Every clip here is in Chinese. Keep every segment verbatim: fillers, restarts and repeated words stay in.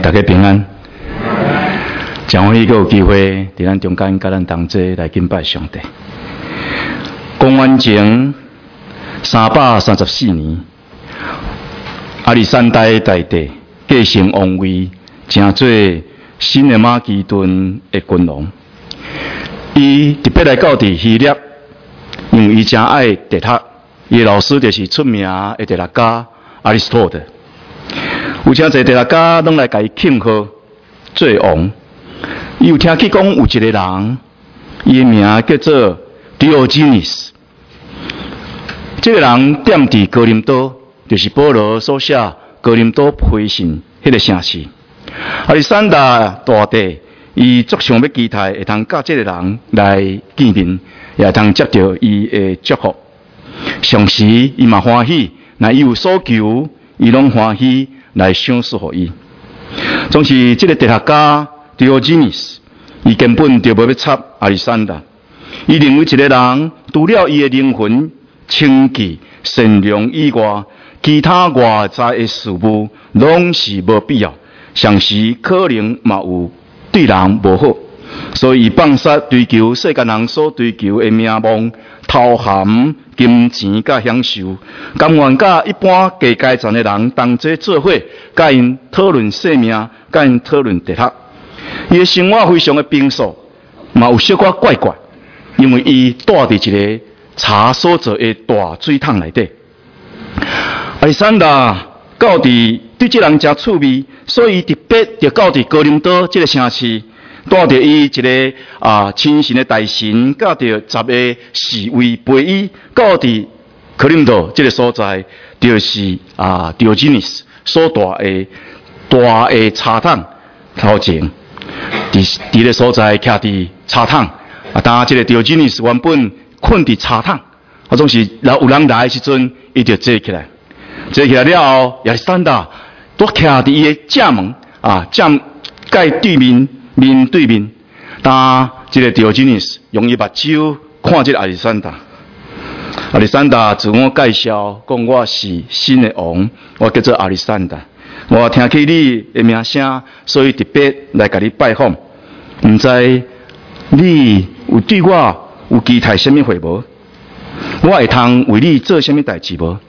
大家平安。将欢喜阁有机会伫咱中间，甲咱同齐来敬拜上帝。公元前三百三十四年，亚历山大大帝继承王位，成做新的马其顿的君王。伊特别来到伫希腊，因为伊真爱地读，伊老师就是出名的地学家亚里士多德。有真侪地学家拢来甲伊庆贺做王。伊有听去讲有一个人，伊的名叫做 Diogenes。这个人踮伫哥林多，就是保罗所写《哥林多书信》迄个城市。亚历山大大帝伊足想要期待会通甲这个人来见面，也会通接到伊的祝福。同时伊嘛欢喜，若伊有所求，伊拢欢喜来赏赐予伊。总是这个地学家 Diogenes， 伊根本就无要插亚历山大。伊认为一个人除了伊的灵魂清洁善良以外，其他外在的事物拢是无必要，上时可能嘛有对人无好，所以伊放杀追求世间人所追求的名望、头衔、金钱甲享受，甘愿甲一般低阶层的人同齐做伙，甲因讨论生命，甲因讨论地学。伊的生活非常的平素，嘛有小可怪怪，因为伊住伫一个茶所做的大水桶内底。亚历山大到伫对这人真趣味，所以特别就到伫哥林多这个城市，带着伊一个啊亲信的大臣，甲着十个侍卫陪伊到伫哥林多这个所在，就是啊 Diogenes 所住的大的茶桶头前。伫伫个所在徛伫茶桶，啊，当这个 Diogenes 原本困伫茶桶，啊，总是有人来的时阵，伊就坐起来，坐起来了后，亚历山大都徛伫伊的正门，啊，正介对面面对面，当这个 Diogenes 用伊目睭看这个亚历山大，亚历山大自我介绍，讲我是新的王，我叫做亚历山大。我听起你的名声，所以特别来甲你拜访。唔知你有对我有期待什么货无？我会通为你做什么代志无？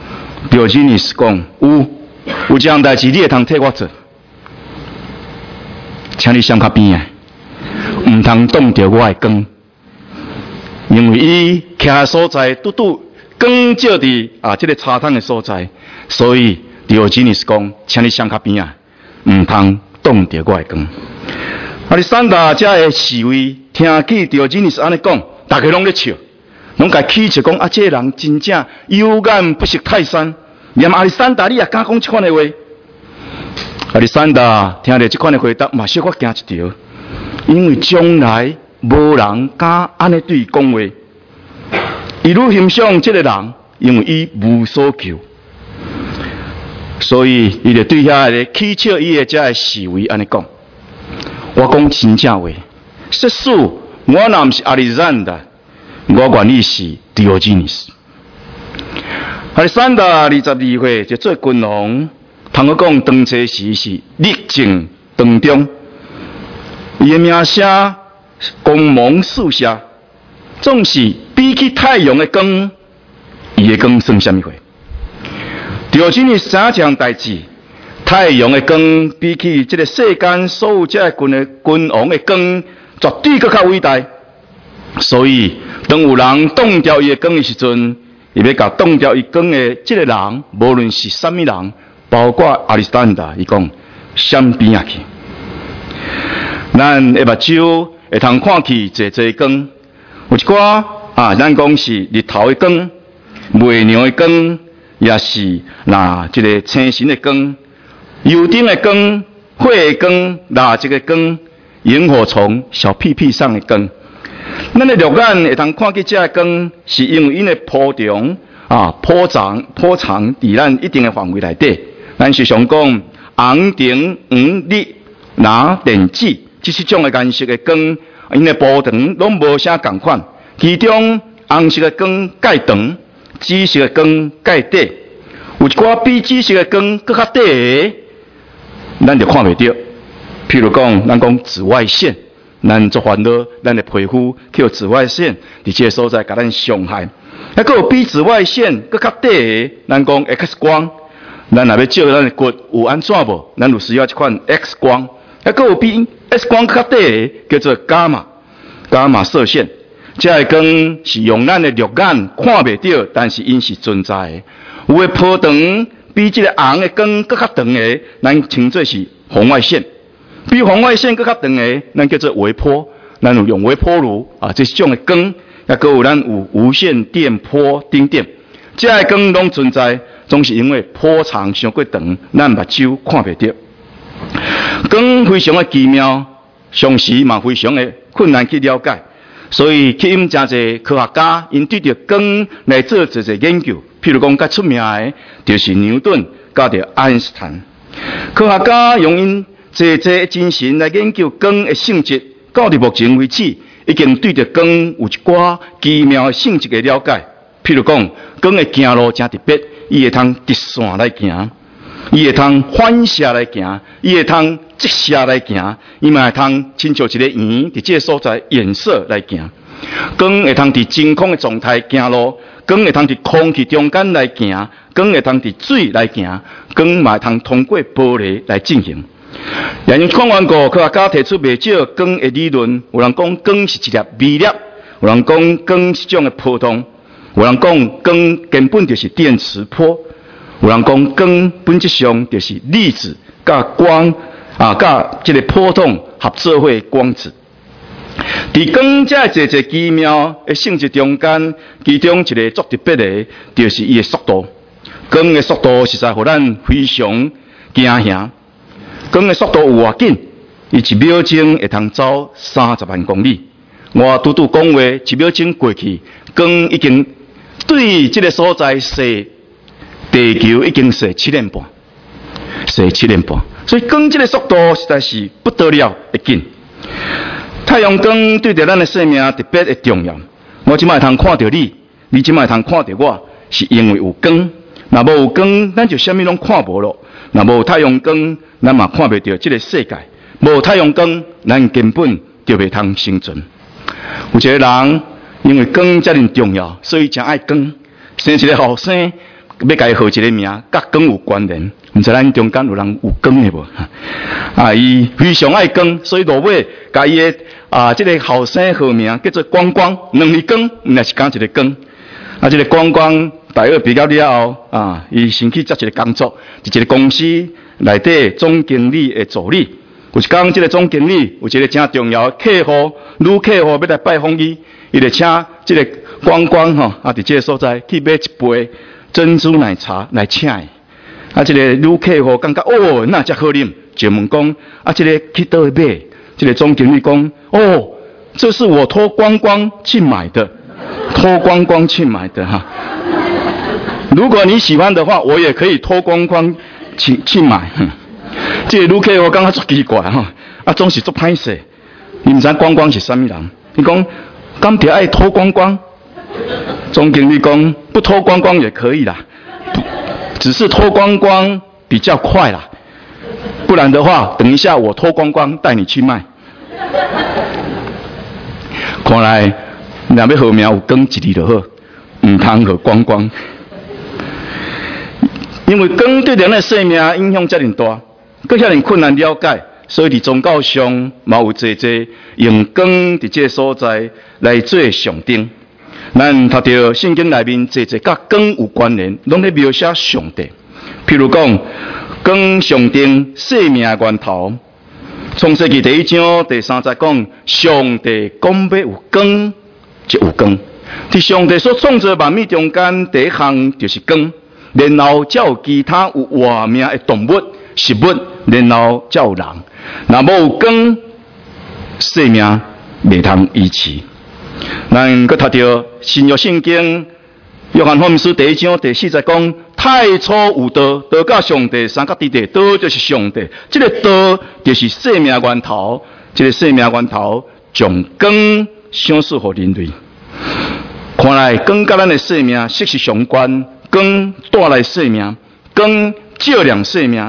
Diogenes 讲有，有一项代志你会通替我做，请你闪较边啊，唔通挡着我的光，因为伊徛所在拄拄光照伫啊这个茶汤的所在，所以。Diogenes 讲，请你闪较边啊，唔通挡着我的光。亚历山大这的侍卫听见 Diogenes 安尼讲，大家拢咧笑，拢甲起笑讲啊，这个人真正有眼不识泰山。连亚历山大你也敢讲这款的话？亚历山大听到这款的回答，嘛小可惊一条，因为将来无人敢安尼对伊讲话。伊愈欣赏这个人，因为伊无所求。所以，伊就对遐个起笑伊的遮个侍卫安尼讲：，我讲真正话，实属我若毋是亚历山大，我愿意是 Diogenes。亚历山大二十二岁就做君王，通我讲当初时是历尽当中，伊的名声光芒四射，总是比起太阳的光，伊的光算什么货？Diogenes 知影这项代志，太阳的光比起这个世间所有这君的君王的光，绝对更较伟大。所以，当有人挡掉伊的光的时阵，伊要甲挡掉伊光的这个人，无论是什么人，包括亚历山大，伊讲闪边啊去。咱的目睭会通看去坐坐光，有一寡啊，咱讲是日头的光、月亮的光。也是那这个星辰的光、油灯的光、火的光、蜡烛的光、萤火虫、小屁屁上的光。咱的肉眼会通看见这个光，是因为因的波长啊、波长、波长伫咱一定的范围内底。咱是常讲红、橙、黄、绿、蓝、靛、紫，这是种的颜色的光，因的波长拢无啥共款。其中红色的光介长。紫色的光介短，有一寡比紫色的光更较短的， 咱就看袂到。譬如讲，咱讲紫外线，咱做烦恼，咱的皮肤去紫外线伫这个所在，甲咱伤害。还佫有比紫外线佫较短的，咱讲 X 光，咱若要照咱的骨有安怎无？咱有需要一款 X 光。还佫有比 X 光较短的，叫做伽马，伽马射线。这个光是用咱的肉眼看袂到，但是因是存在的。有的波长比这个红的光佫较长的，咱称作是红外线；比红外线佫较长的，咱叫做微波。咱有用微波炉啊，这种的光，也佫有咱有无线电波等等。这个光拢存在，总是因为波长伤过长，咱目睭看袂到。光非常的奇妙，常时嘛非常的困难去了解。所以，去因真侪科学家因对着光来做一个研究，譬如讲，较出名的，就是牛顿甲着爱因斯坦。科学家用因侪侪精神来研究光的性质，到伫目前为止，已经对着光有一寡奇妙的性质的了解。譬如讲，光的行路真特别，伊会通直线来行，伊会通反射来行，伊会通直射来行，伊嘛会通亲像一个圆伫这个所在颜色来行。光会通伫真空的状态行路，光会通伫空气中间来行，光会通伫水来行，光嘛会通通过玻璃来进行。也因看完过，科学家提出不少光的理论，有人讲光是一粒微粒，有人讲光是一种的波动，有人讲光根本就是电磁波，有人讲光本质上就是粒子甲光啊甲这个波动合作伙光子。伫光这一个奇妙的性质中间，其中一个最特别的，就是伊的速度。光的速度实在互咱非常惊吓。光的速度有偌紧，伊一秒钟会通走三十万公里。我拄拄讲话，一秒钟过去，光已经对这个所在射地球已经射七年半，射七年半。所以光这个速度实在是不得了的紧。太阳光对着咱的生命特别的重要。我即摆通看到你，你即摆通看到我，是因为有光。若无有光，咱就啥物拢看无咯。若无太阳光，咱嘛看袂到这个世界。无太阳光，咱根本就袂通生存。有一个人因为光遮尔重要，所以真爱光。生一个后生，要甲伊号一个名，甲光有关联。毋知咱中间有人有光的无？啊，伊非常爱光，所以落尾甲伊的啊，这个后生号名叫做光光，两字光，毋也是讲一个光。啊，这个光光大学毕业了后，啊，伊先去接一个工作，伫一个公司内底总经理的助理。有一天，这个总经理有一个真重要的客户，女客户要来拜访伊，伊就请这个光光吼，啊，伫这个所在去买一杯珍珠奶茶来请伊。啊，这个女客户感觉哦，那真好啉，就问讲啊，这个去倒去买？这个总经理讲哦，这是我托光光去买的，托光光去买的哈。如果你喜欢的话，我也可以托光光去去买。哼，这个女客户感觉足奇怪哈，啊，总是足歹势。你唔知光光是啥物人？你讲敢着爱托光光？总经理讲不托光光也可以啦。只是脱光光比较快啦，不然的话，等一下我脱光光带你去卖。看来若要号名有光一字就好，唔通号光光。因为光对人的生命影响遮尔大，搁遐尔困难了解，所以伫宗教上嘛有侪侪用光伫这个所在来做象征。咱读到圣经内面侪侪甲光有关联，拢咧描写上帝。譬如讲，光象征生命的源头。创世纪第一章第三节讲，上帝讲要有光，就有光。伫上帝所创造万物中间，第一项就是光，然后才有其他有活命的动物、食物，然后才有人。若无有光，生命袂通维持。咱搁读到新约圣经约翰福音书第一章第四节讲，太初有道，道甲上帝三角伫地，道就是上帝。这个道就是生命源头，这个生命源头将光赏赐给人类。看来光甲咱的生命息息相关，光带来生命，光照亮生命，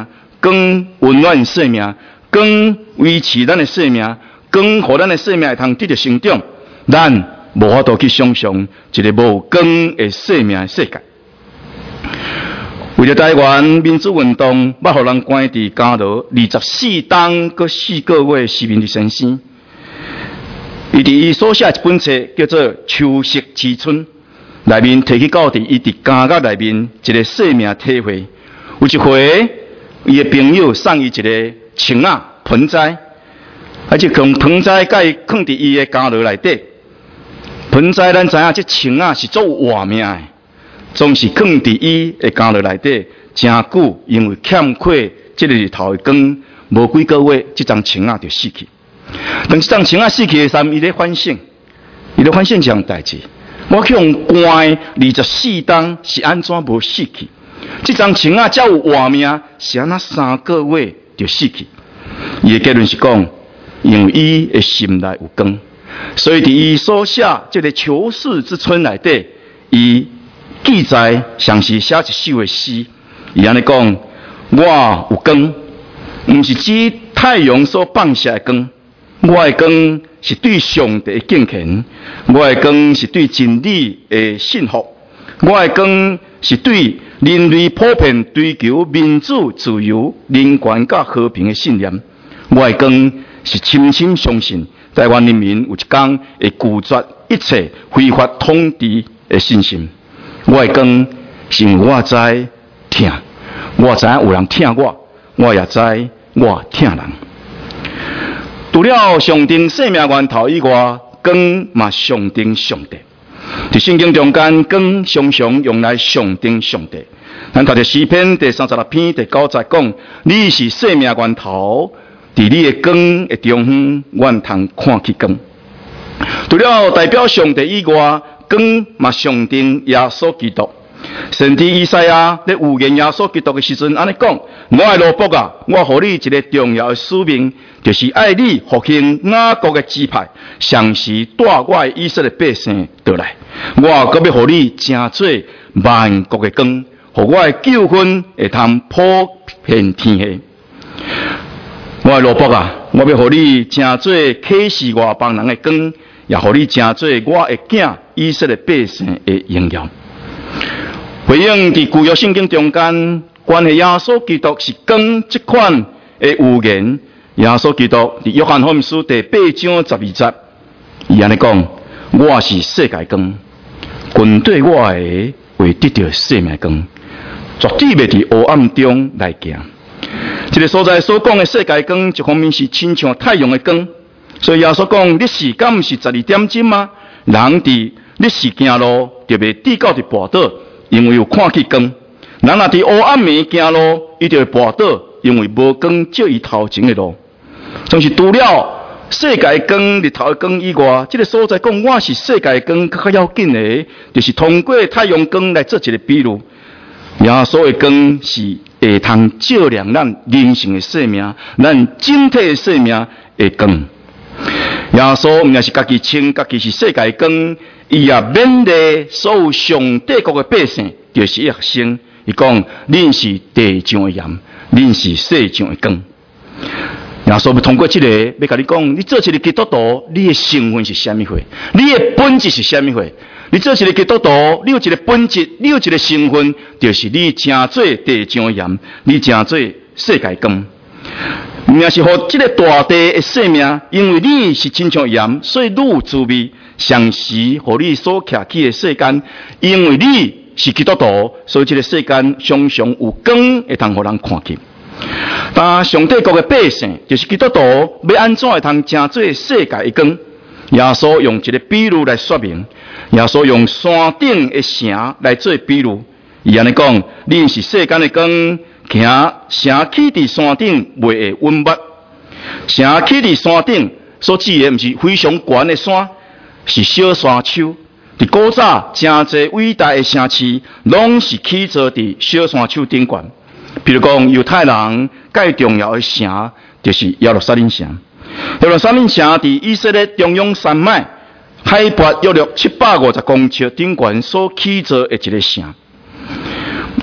光温暖生命，光维持咱的生命，光互咱的生命会通得到成长，咱无法度去想象一个无光的生命的世界。为了台湾民主运动，捌互人关伫监牢二十四冬搁四个月，失眠的先生。伊伫伊所写一本册叫做《秋色之春》，内面提起到伫伊伫监狱内面一个生命体会。有一回，伊的朋友送伊一个青仔盆栽，而且用盆栽甲伊放伫伊的监牢内底。盆栽咱知影，这青仔是做活命的，总是放伫伊的监牢内底真久，因为欠缺这个日头的光，无几个月，这张青仔就死去。当这张青仔死去的时候，伊咧反省，伊咧反省这样代志。我去用关二十四冬是安怎无死去？这张青仔才有活命，是安那三个月就死去？伊的结论是讲，因为伊的心内有光，所以伫伊所写这个《求世之春》内底，伊记载像是写一首的诗，伊安尼讲：我有光，毋是指太阳所放射的光。我的光是对上帝的敬虔，我的光是对真理的信服，我的光是对人类普遍追求民主、自由、人权甲和平的信念。我的光是深深相信台湾人民有一天会拒绝一切非法统治的信心。我的光是因为我知疼，我知影有人疼我，我也知我疼人。除了上定生命源头以外，光嘛上定上帝。在圣经中间，光常常用来上定上帝。咱读着诗篇第三十六篇第九节讲：你是生命源头，伫你的光的中央，阮通看去光。除了代表上帝以外，光嘛上定耶稣基督。先知以赛亚咧预言耶稣基督的时阵，安尼讲：我的罗卜啊，我互你一个重要的使命，就是爱你复兴雅各的支派，常时带我以色列百姓倒来。我阁要互你成做万国的光，互我的救恩会通普遍天下。我的罗卜啊，我要互你成做启示外邦人的光，也互你成做我的囝以色列百姓的荣耀。回应伫旧约圣经中间关系耶稣基督是光这款的预言，耶稣基督伫约翰福音书第八章十二节，伊安尼讲：我是世界光，跟对我的会得到生命光，绝对袂伫黑暗中来行。这个所在所讲的世界光，一方面是亲像太阳的光，所以耶稣讲：你时间毋是十二点钟吗？人伫你时行路，就袂跌到伫跋倒。因为有看去光，人若伫黑暗暝行路，伊就会跋倒，因为无光照伊头前的路。总是除了世界光、日头的光以外，这个所在讲我是世界光，更较要紧的，就是通过太阳光来做一个比喻。耶稣的光是会通照亮咱人性的生命，咱整体的生命的光。耶稣毋也是家己称家己是世界光。伊也勉励所有上帝国的百姓，就是一学生。伊讲：恁是地上的盐，恁是世上的光。耶稣要通过这个，要甲你讲：你做一个基督徒，你的身份是什么货？你的本质是什么货？你做一个基督徒，你有一个本质，你有一个身份，就是你成做地上的盐，你成做世界光。毋也是互这个大地的生命，因为你是亲像盐，所以你有滋味。常时互你所徛起的世间，因为你是基督徒，所以这个世间常常有光会通互人看见。但上帝国的百姓就是基督徒，要安怎会通成做世界的光？耶稣用一个比喻来说明，耶稣用山顶的城来做比喻。伊安尼讲：恁是世间的光，行城起伫山顶，袂会温密。城起伫山顶所指的，毋是非常悬的山。是小山丘，伫古早真侪伟大的城市，拢是起造伫小山丘顶悬。比如讲，犹太人最重要的城，就是耶路撒冷城。耶路撒冷城伫以色列中央山脉，海拔约略七百五十公尺顶悬所起造的一个城。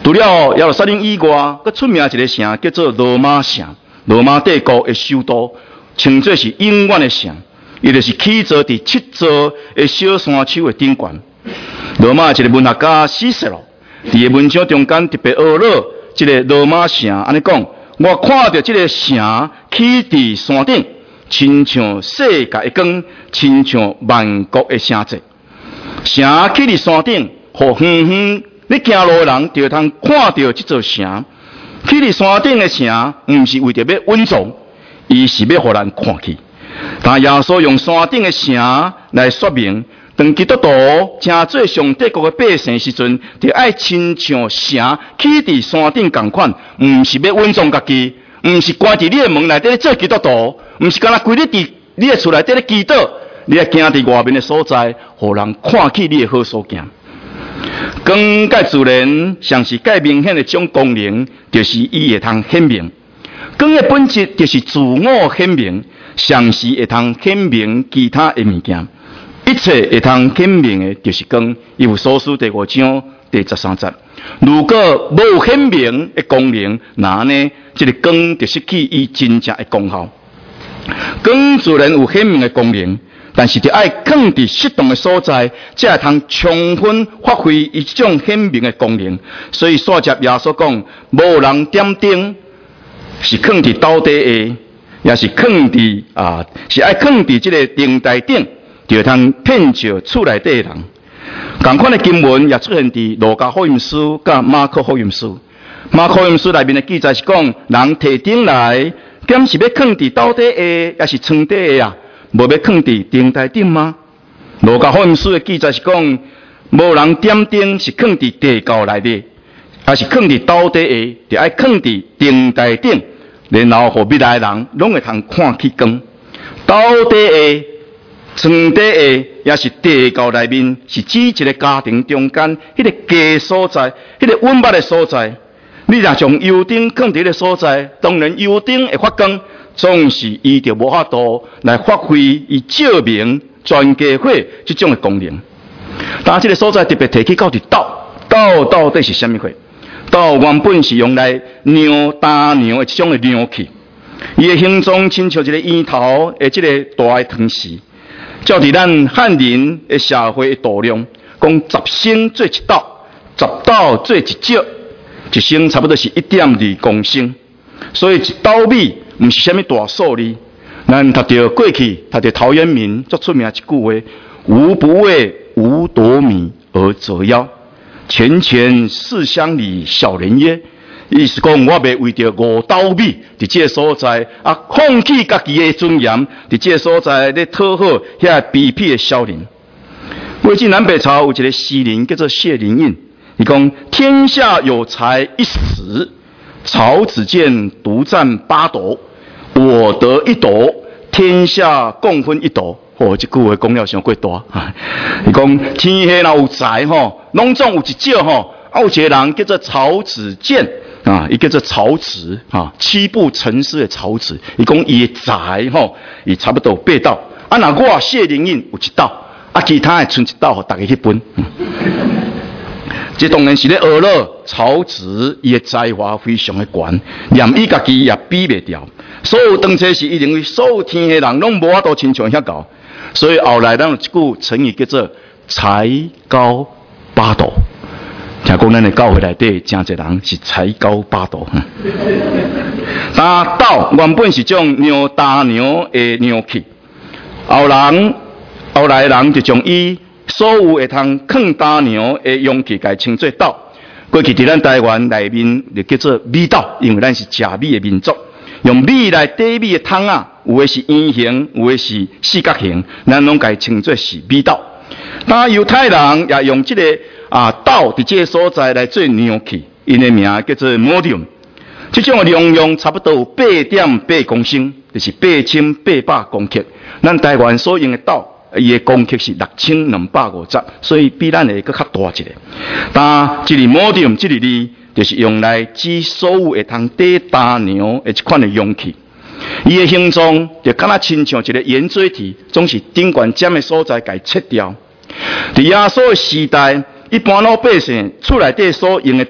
除了耶路撒冷以外，佮出名一个城叫做罗马城，罗马帝国的首都，称作是永远的城。伊就是起坐伫七座的小山丘的顶端。罗马一个文学家西塞罗，伫个文章中间特别学了这个罗马城，安尼讲，我看到这个城起伫山顶，亲像世界的光，亲像万国的城迹。城起伫山顶，互远远你行路的人就通看到这座城。起伫山顶的城，毋是为着要稳重，伊是要互人看去。但耶稣用山顶的城来说明，当基督徒正做上帝国的百姓时阵，就爱亲像城起伫山顶共款，毋是要稳重家己，毋是关伫你的门内底做基督徒，毋是干那规日伫你的厝内底咧祈祷，你要行伫外面的所在，互人看起你的好所行。光介自然像是介明显的种功能，就是伊会通显明。光的本质就是自我显明，像是会通显明其他的物件。一切会通显明的，就是光。伊有所书第五章第十三节。如果无显明的功能，那呢，这个光就失去伊真正的功效。光自然有显明的功能，但是就爱放伫适当的所在，才会通充分发挥伊这种显明的功能。所以煞接耶稣讲，无人点灯是放伫斗底下，也是放伫啊，是爱放伫这个灯台顶，就通骗着厝内底的人。同款的经文也出现伫路加福音书甲马可福音书。马可福音书内面的记载是讲，人摕灯来，敢是要放伫斗底下，也是床底下啊？无要放伫灯台顶吗？路加福音书的记载是讲，无人点灯是放伫地窖内底，还是放伫斗底下，就爱放伫灯台顶，然后互未来的人拢会通看起光。斗底下、床底下，也是地窖内面，是指一个家庭中间迄个家所在，迄个温饱的所在。你若将油灯放伫迄个所在，当然油灯会发光。总是伊就无法度来发挥伊照明全家伙这种的功能。但这个所在特别提起到伫斗，斗到底是什么货？斗原本是用来酿打酿的这种的酿器，伊的形状亲像一个圆头的这个大的汤匙。照伫咱汉人的社会的度量，讲十升做一斗，十斗做一石，一升差不多是一点二公升，所以一斗米。毋是虾米大数字，咱读到过去，读到陶渊明最出名一句话：“吾不为五斗米而折腰，拳拳四乡里小人耶。”意思讲，我袂为着五斗米，伫这个所在啊，放弃家己的尊严，伫这个所在咧讨好遐卑鄙的小人。魏晋南北朝有一个诗人叫做谢灵运，伊讲：“天下有才一时，曹子建独占八斗。”我得一斗，天下共分一斗。哦，这句话讲了伤过大啊！伊讲天下若有才吼，拢总有一少吼。啊，有一个人叫做曹子建啊，伊叫做曹植啊，七步成诗的曹植。伊讲伊的才吼，伊差不多八斗。啊，若我谢灵运有一斗，啊，其他的剩一斗，互大家去分。嗯这当然是咧学了曹植，伊的才华非常的悬，连伊家己也比袂掉。所有当初是伊认为所有天下人拢无法度亲像遐高，所以后来咱有一句成语叫做才高八斗。听讲咱的教会内底真侪人是才高八斗。但斗原本是种酿大牛的酿器，后人后来人就将伊所有会通放大牛的容器，甲称作斗。过去伫咱台湾内面就叫做米斗，因为咱是食米的民族，用米来底米的桶啊，有的是圆形，有的是四角形，咱拢甲称作是米斗。但犹太人也用这个啊斗伫这个所在来做酿器，因的名叫做 modium。这种的容量差不多有八点八公升，就是八千八百公克。咱台湾所用的斗。伊的公克是六千两百五十，所以比咱的搁较大一个。但这里 modium 这里呢，就是用来指所有会通底大牛的这款的容器。伊的形状就敢若亲像一个圆锥体，总是顶悬尖的所在，甲伊切掉。伫耶稣的时代，一般老百姓厝内底所用的斗，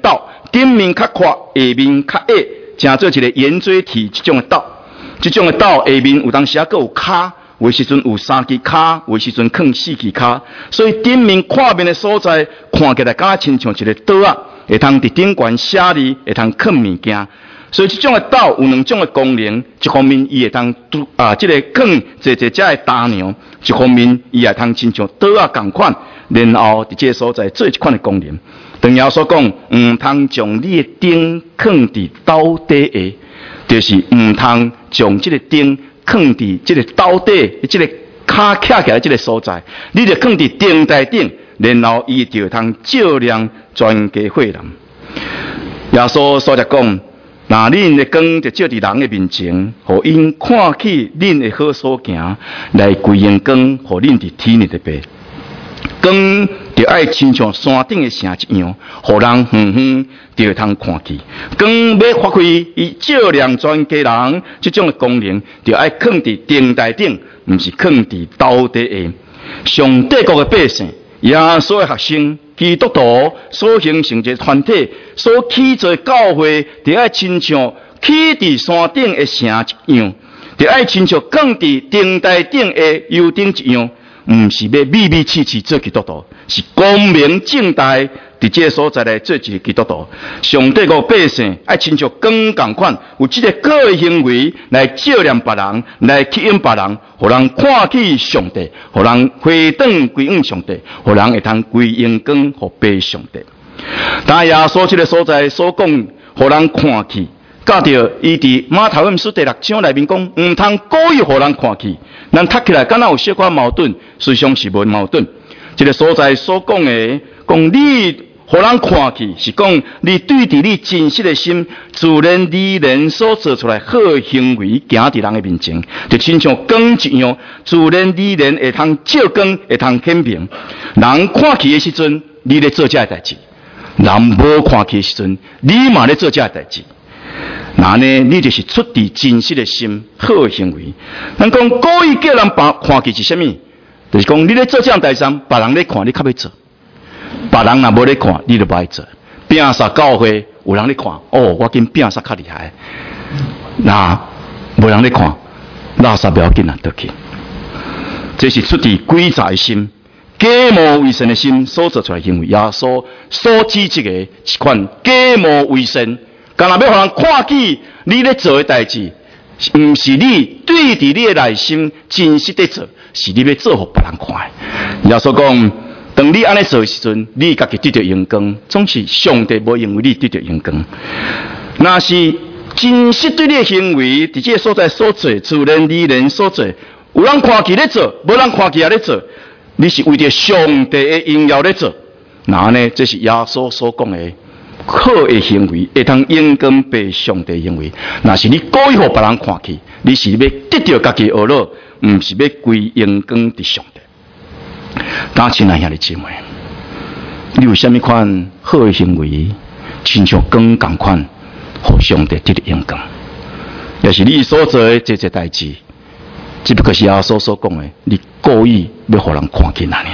顶面较宽，下面较矮，成做一个圆锥体这种的岛。这种的岛下面有当时啊，佫有骹，有时阵有三支骹，有时阵放四支骹，所以顶面看面的所在，看起来敢亲像一个岛啊，会通伫顶悬写字，会通放物件。所以这种的岛有两种的功能，一方面伊会当啊，这个放这这只的大娘，一方面伊会通亲像岛啊共款，然后伫这个所在做一款的功能。唐尧所讲，唔通将你的顶放伫岛底下，就是唔通将这个顶放伫这个岛底，这个骹徛起来这个所在，你就放伫顶台顶，然后伊就通照亮全家伙人。耶稣所在讲。那恁的光就照伫人的面前，互因看起恁的好所行，来归因光，互恁伫天里的白。光就爱亲像山顶的城一样，互人远远就会通看见。光要发挥伊照亮全家人，这种的功能，就爱放伫顶台顶，毋是放伫岛底下。上帝国的百姓，耶稣的学生。基督徒所形成一个团体，所起做教会，就爱亲像起伫山顶的城一样，就爱亲像放伫顶台顶的油灯一样，毋是要秘密气气做基督徒，是光明正大伫这个所在来做一个基督徒。上帝国百姓爱亲像光共款，有这个个的行为来照亮别人，来吸引别人，互人看起上帝，互人回转归向上帝，互人会通归因光互拜上帝。但耶稣这个所在所讲，互人看起，甲着伊伫马太福音书第六章内面讲，毋通故意互人看起，咱读起来敢若有小可矛盾，实际上是无矛盾。这个所在所讲的，讲你。互人看去是讲你对伫你真实的心，自然而然所做出来好行为，行伫人的面前，就亲像光一样，自然而然会通照光，会通显明。人看去的时阵，你咧做这个代志；人无看去的时阵，你嘛咧做这个代志。那呢，你就是出自真实的心，好行为。咱讲故意叫人看去是啥物？就是讲你咧做这样代志，别人咧看，你较要做。别人若无咧看，你就不爱做。拼杀教会有人咧看，哦，我跟拼杀较厉害。那无人咧看，垃圾不要紧啊，得去。这是出自诡诈的心、假冒伪善的心所做出来的行为。耶稣所指这个一款假冒伪善，干那要互人看起你咧做的代志，毋是你对伫你的内心真实在做，是你要做互别人看的。耶稣讲。当你安尼做的时阵，你家己得到荣光，总是上帝无因为你得到荣光。那是真实对你的行为，伫这个所在所做，自然而然所做，有人看起咧做，无人看起也咧做，你是为着上帝的荣耀咧做。那呢，这是耶稣所讲的好的行为，会通荣光被上帝认为。那是你故意互别人看起，你是要得到家己的懊恼，毋是要归荣光伫上帝。家亲爱兄弟姊妹，你有啥物款好的行为，亲像光共款，互上帝得到荣光？也是你所做的这些代志，只不过是耶稣所讲的，你故意要互人看见那尔。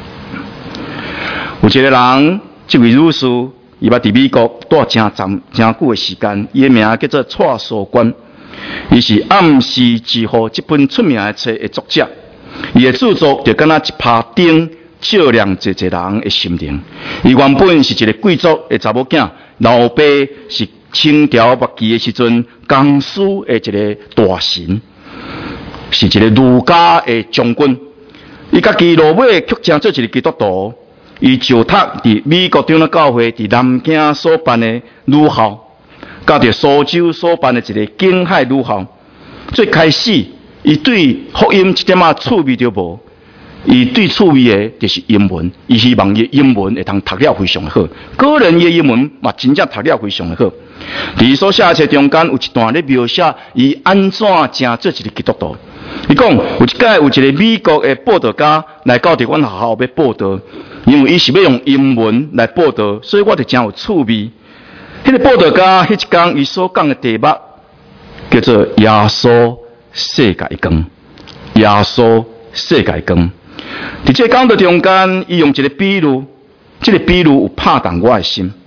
有一个人，这位女士，伊捌伫美国住真长真久的时间，伊的名叫做蔡素官，伊是《暗示之父》这本出名的册的作者。伊的著作就敢若一帕灯，照亮一个人的心灵。伊原本是一个贵族的查某囝，老爸是清朝末期的时阵，江苏的一个大臣，是一个儒家的将军。伊家己落尾却成做一个基督徒。伊就读伫美国长老教会伫南京所办的女校，甲伫苏州所办的一个景海女校。最开始。伊对福音一点仔趣味都无，伊对趣味的就是英文，伊希望伊英文会通读了非常的好，个人伊英文嘛真正读了非常的好。伫所写册中间有一段咧描写伊安怎正做一个基督徒。伊讲有一届有一个美国的报道家来到伫阮学校要报道，因为伊是要用英文来报道，所以我就真有趣味。迄、那个报道家迄一天伊所讲的题目叫做耶稣。世界光，耶稣世界光。伫这讲到中间，伊用一个比喻，这个比喻有拍动我的心。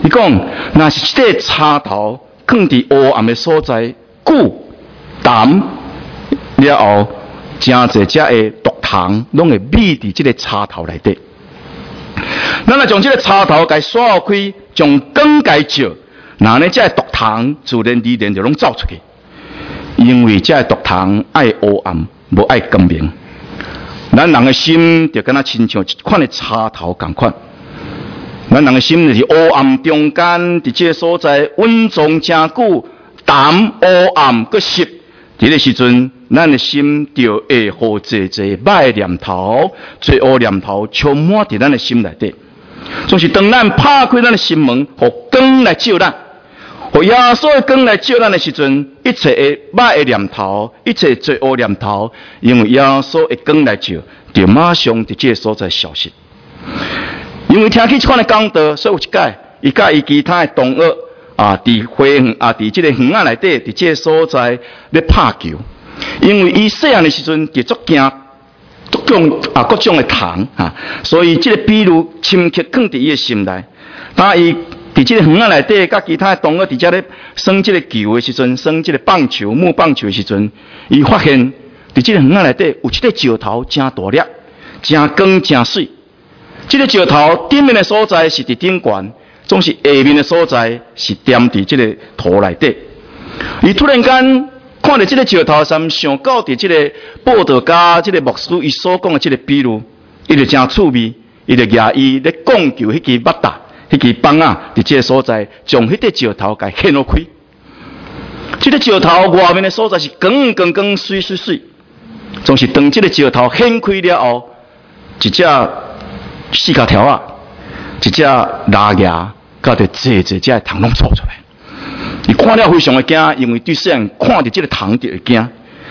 伊讲，若是这个插头放伫黑暗的所在，久淡了后，真侪只的毒糖拢会密伫这个插头内底。咱若将这个插头给刷开，将光给照，那呢，这毒糖自然而然就拢走出去。因为这毒糖爱黑暗，无爱光明。咱人的心就敢若亲像一款的插头共款。咱人的心就是黑暗中间，伫这个所在稳重真久，淡黑暗个湿。这个时阵，咱的心就会好济济歹念头、罪恶念头充满伫咱的心内底。总是当咱拍开咱的心门，互光来照咱，互耶稣的光来照咱的时阵，一切的歹的念头、一切罪恶念头，因为耶稣的光来照，就马上伫这个所在消失。因为听起这款的讲道，所以有一届，伊甲伊其他的同学啊，伫花园啊，伫这个园仔内底，伫这个所在咧拍球。因为伊细汉的时阵就足惊各种啊各种的糖啊，所以这个比如深刻放伫伊的心内。当伊伫这个园仔内底，甲其他的同学伫遮咧耍这个球的时阵，耍这个棒球、木棒球的时阵，伊发现伫这个园仔内底有一个石头真大粒、真光、真水。这个石头顶面的所在是伫顶悬，总是下面的所在是踮伫这个土内底。伊突然间看到这个石头上，想到伫这个报道家、这个牧师伊所讲的这个比喻，伊就真趣味，伊就举伊咧讲究迄支麦达、迄支棒啊，伫这个所在将迄个石头给掀落开。这个石头外面的所在是光光光、水水水，总是当这个石头掀开了后，一只四脚条啊，一只拉牙，甲着济济只糖拢吐出来。伊看了非常的惊，因为对细汉看到这个糖就会惊，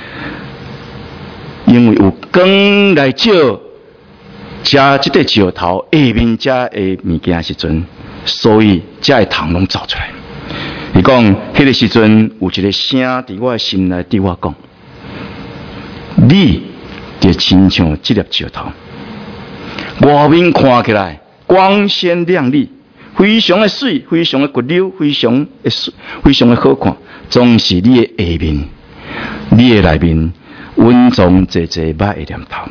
因为有光来照，加这个石头下面这的物件时阵，所以这的糖拢走出来。伊讲，迄个时阵有一个声伫我的心内对我讲，你就亲像这粒石头。外面看起来光鲜亮丽，非常的水，非常的骨溜，非常的水，非常的好看。总是你的下面，你的内面稳重济济歹的念头。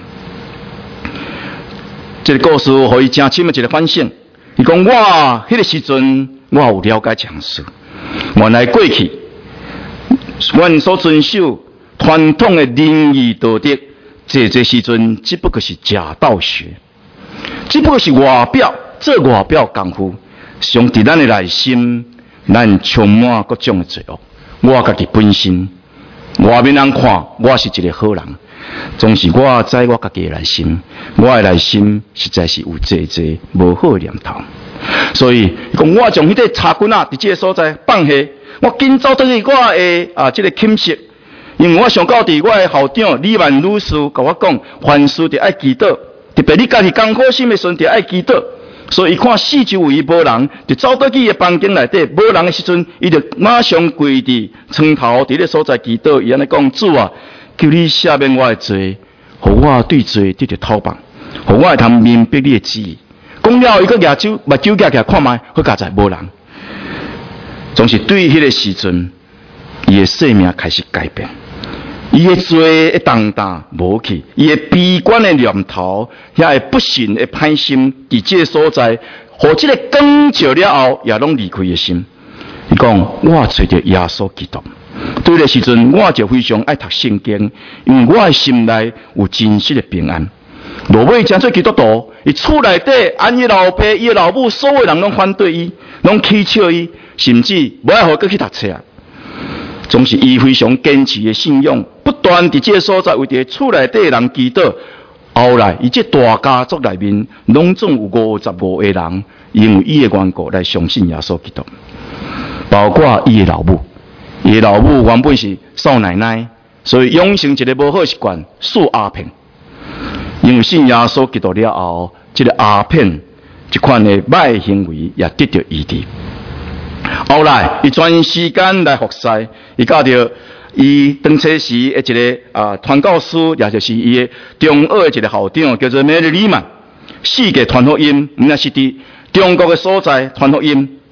这个故事互伊真深的一个反省。伊讲我迄个时阵，我有了解这样事。原来过去，阮所遵守传统的仁义道德，这这时阵只不过是假道学。只不过是外表做外表功夫，上伫咱的内心，咱充满各种的罪恶。我家己本身，外面人看我是一个好人，总是我知我家己的内心，我的内心实在是有济济无好的念头。所以讲，我将迄个茶棍啊，伫这个所在放下，我紧走倒去我的啊，这个寝室，因为我想到伫我的校长李万女士甲我讲，凡事就爱祈祷。特别你家己艰苦心的时阵，就爱祈祷。所以伊看四周围无人，就走到去伊的房间内底，无人的时阵，伊就马上跪伫床头伫咧所在祈祷。伊安尼讲：主啊，求你赦免我的罪，互我对罪得到讨办，互我会通明白你的旨意。讲了，伊个举手，目睭举起来看卖，好佳在无人。总是对迄个时阵，伊的生命开始改变。伊的罪会重担无去，伊的悲观的念头，遐会不信的歹心，伫这个所在，互这个光照了后，也拢离开的心。伊讲，我找到耶稣基督，对个时阵，我就非常爱读圣经，因为我的心内有真实的平安。落尾真做基督徒，伊厝内底，按伊老爸、伊老母，所有人拢反对伊，拢取笑伊，甚至无爱互伊去读册啊。总是伊非常坚持的信仰，不断伫这个所在为伫厝内底人祈祷。后来，伊这大家族内面，拢总有五十五个人，因为伊的缘故来相信耶稣基督，包括伊的老母。伊的老母原本是少奶奶，所以养成一个无好习惯，素鸦片。因为信耶稣基督了后，这个鸦片这款的歹行为也得到医治。后来，伊全时间来服侍，伊教着伊当初时的一个啊传教师，也就是伊的中二的一个校长，叫做梅里曼。世界传福音，毋那是伫中国的所在传福音，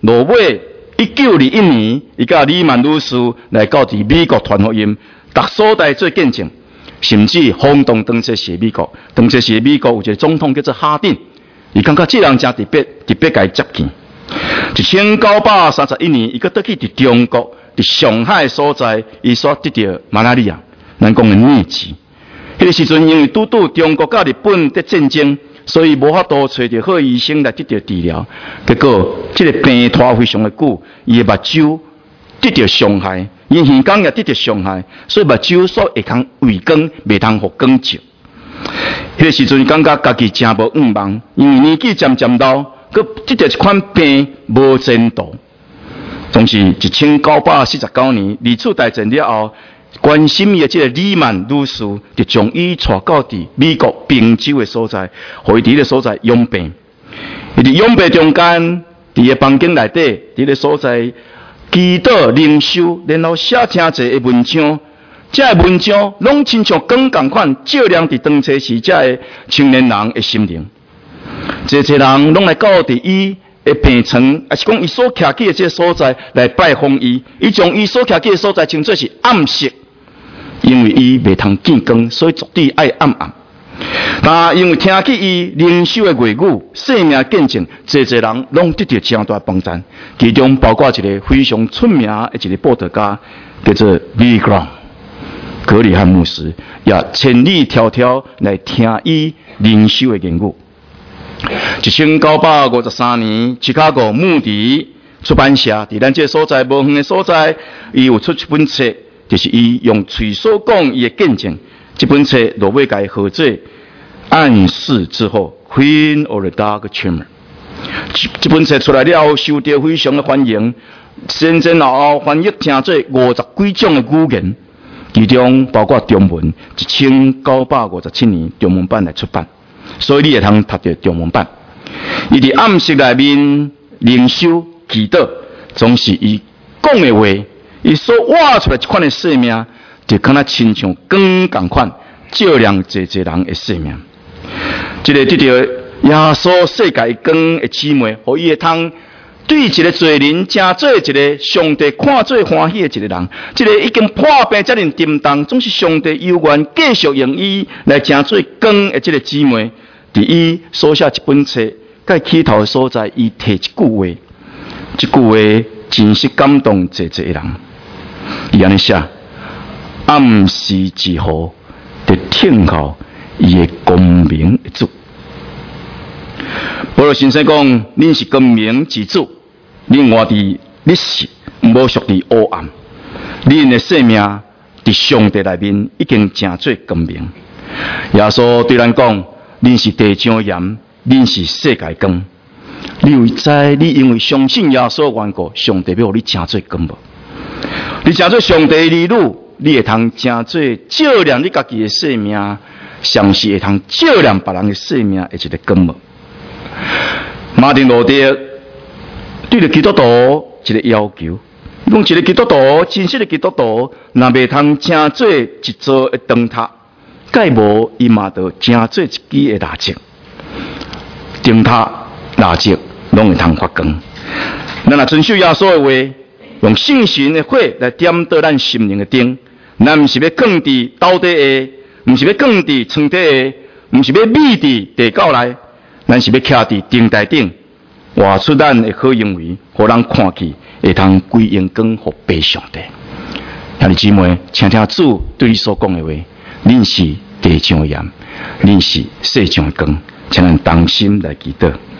落尾一九二一年，伊甲李曼女士来到伫美国传福音，逐所在做见证，甚至轰动当时是美国。当时是美国有一个总统叫做哈定，伊感觉这人真特别，特别甲伊接近。一千九百三十一年，伊个倒去伫中国，伫上海所在，伊所得到马拉利亚，咱讲的疟疾。迄个时阵，因为拄拄中国甲日本在战争，所以无法度找到好医生来得到治疗。结果，这个病拖非常的久，伊的目睭得到伤害，伊耳孔也得到伤害，所以目睭所会通畏光，袂通互光照。迄个时阵，感觉家己真无愿望，因为年纪渐渐老。佮这着一款病无前途，总是一千九百四十九年二次大战了后，关心伊的这个李曼女士，就将伊带到伫美国宾州的所在，互伊伫个所在养病。伊伫养病中间，伫个房间内底，伫个所在祈祷灵修，然后写真侪的文章，这个文章拢亲像光共款，照亮伫当初时这个青年人的心灵。这些人拢来到伫伊的病床，还是讲伊所徛起的这个所在来拜访伊。伊将伊所徛起的所在称作是暗室，因为伊袂通见光，所以绝对爱暗暗。但因为听起伊灵修的话语、生命见证，这些人拢得到真大帮助。其中包括一个非常出名的一个布道家，叫做 Billy Graham 格里汉牧师，也千里迢迢来听伊灵修的言语。一千九百五十三年，芝加哥穆迪出版社伫咱这所在无远的所在，伊有出一本册，就是伊用嘴所讲伊的见证。这本册落尾改合做《暗示之后》（Queen of the Dark Chamber）。这本册出来了后，受到非常的欢迎，前前后后翻译成做五十几种的语言，其中包括中文。一千九百五十七年中文版来出版。所以你会通读到中文版。伊伫暗室内面灵修祈祷，总是伊讲的话，伊所挖出来一款的生命，就敢若亲像光共款，照亮济济人的生命。这个得到耶稣世界光的姊妹，互伊会通对一个罪人，正做一个上帝看做欢喜的一个人。这个已经破病遮尔沉重，总是上帝有愿继续用伊来正做光的这个姊妹。伫伊所写一本册，甲起头的所在，伊提一句话，这句话真是感动济济人。伊安尼写：暗示之后，就听候伊的光明的主。保罗先生讲：恁是光明之主，恁活伫历史，无属伫黑暗。恁的生命伫上帝内面已经正做光明。耶稣对咱讲。恁是地上盐，恁是世界光。你有知你因为相信耶稣缘故，上帝要互你正做光无？你正做上帝的儿女，你会通正做照亮你家己的生命，上是会通照亮别人的生命的一个光无？马丁路德对着基督徒一个要求，讲一个基督徒，真实的基督徒，若袂通正做一座的灯塔。盖无伊嘛着正做一支的蜡烛，灯塔、蜡烛拢会通发光。咱若遵守耶稣的话，用圣神的火来点倒咱心灵的灯。咱毋是要放伫斗底下，毋是要放伫床底下，毋是要秘伫地窖内，咱是要徛伫灯台顶，活出咱的好行为，互人看去会通归荣光互爸上帝。兄弟姊妹，请听主对你所讲的话。恁是地上的盐，恁是世上的光，请咱同心来祈祷。